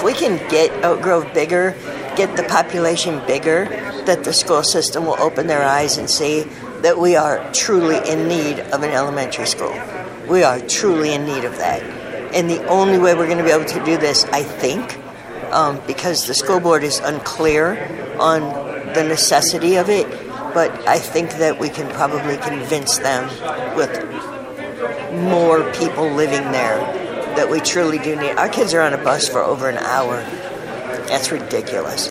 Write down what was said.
we can grow bigger, get the population bigger, that the school system will open their eyes and see that we are truly in need of an elementary school. We are truly in need of that. And the only way we're going to be able to do this, I think, because the school board is unclear on the necessity of it, but I think that we can probably convince them with more people living there that we truly do need. Our kids are on a bus for over an hour. That's ridiculous.